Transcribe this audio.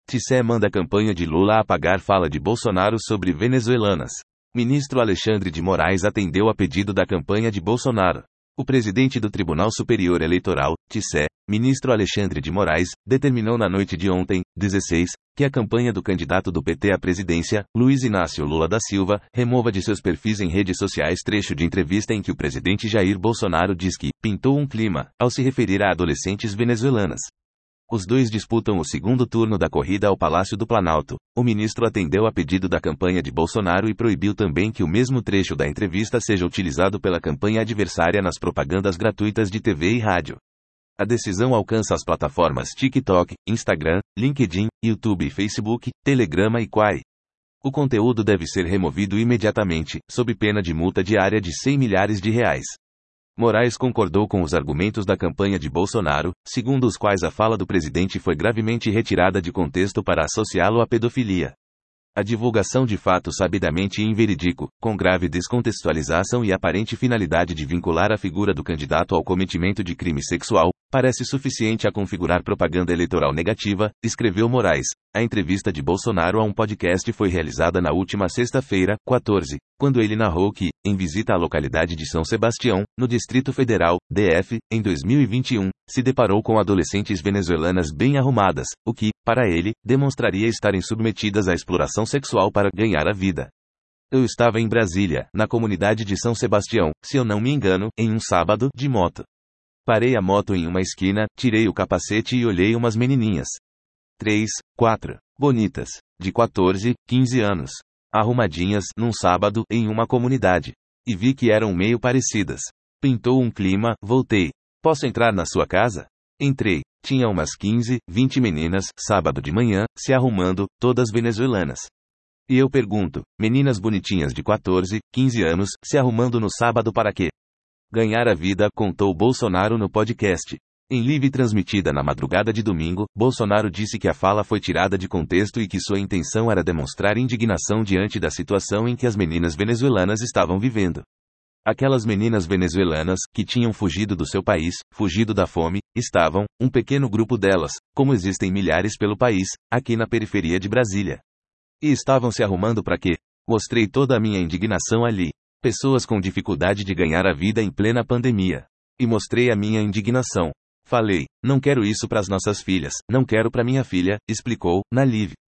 TSE manda campanha de Lula apagar fala de Bolsonaro sobre venezuelanas. Ministro Alexandre de Moraes atendeu a pedido da campanha de Bolsonaro. O presidente do Tribunal Superior Eleitoral, TSE, ministro Alexandre de Moraes, determinou na noite de ontem, 16, que a campanha do candidato do PT à presidência, Luiz Inácio Lula da Silva, remova de seus perfis em redes sociais trecho de entrevista em que o presidente Jair Bolsonaro diz que pintou um clima, ao se referir a adolescentes venezuelanas. Os dois disputam o segundo turno da corrida ao Palácio do Planalto. O ministro atendeu a pedido da campanha de Bolsonaro e proibiu também que o mesmo trecho da entrevista seja utilizado pela campanha adversária nas propagandas gratuitas de TV e rádio. A decisão alcança as plataformas TikTok, Instagram, LinkedIn, YouTube, Facebook, Telegram e Quai. O conteúdo deve ser removido imediatamente, sob pena de multa diária de R$100 milhares. Moraes concordou com os argumentos da campanha de Bolsonaro, segundo os quais a fala do presidente foi gravemente retirada de contexto para associá-lo à pedofilia. A divulgação de fato sabidamente inverídico, com grave descontextualização e aparente finalidade de vincular a figura do candidato ao cometimento de crime sexual, parece suficiente a configurar propaganda eleitoral negativa, escreveu Moraes. A entrevista de Bolsonaro a um podcast foi realizada na última sexta-feira, 14, quando ele narrou que, em visita à localidade de São Sebastião, no Distrito Federal, DF, em 2021, se deparou com adolescentes venezuelanas bem arrumadas, o que, para ele, demonstraria estarem submetidas à exploração sexual para ganhar a vida. Eu estava em Brasília, na comunidade de São Sebastião, se eu não me engano, em um sábado, de moto. Parei a moto em uma esquina, tirei o capacete e olhei umas menininhas. 3, 4, bonitas, de 14, 15 anos, arrumadinhas, num sábado, em uma comunidade. E vi que eram meio parecidas. Pintou um clima, voltei. Posso entrar na sua casa? Entrei. Tinha umas 15, 20 meninas, sábado de manhã, se arrumando, todas venezuelanas. E eu pergunto, meninas bonitinhas de 14, 15 anos, se arrumando no sábado para quê? Ganhar a vida, contou Bolsonaro no podcast. Em live transmitida na madrugada de domingo, Bolsonaro disse que a fala foi tirada de contexto e que sua intenção era demonstrar indignação diante da situação em que as meninas venezuelanas estavam vivendo. Aquelas meninas venezuelanas, que tinham fugido do seu país, fugido da fome, estavam, um pequeno grupo delas, como existem milhares pelo país, aqui na periferia de Brasília. E estavam se arrumando para quê? Mostrei toda a minha indignação ali. Pessoas com dificuldade de ganhar a vida em plena pandemia. E mostrei a minha indignação. Falei, não quero isso para as nossas filhas, não quero para minha filha, explicou, na live.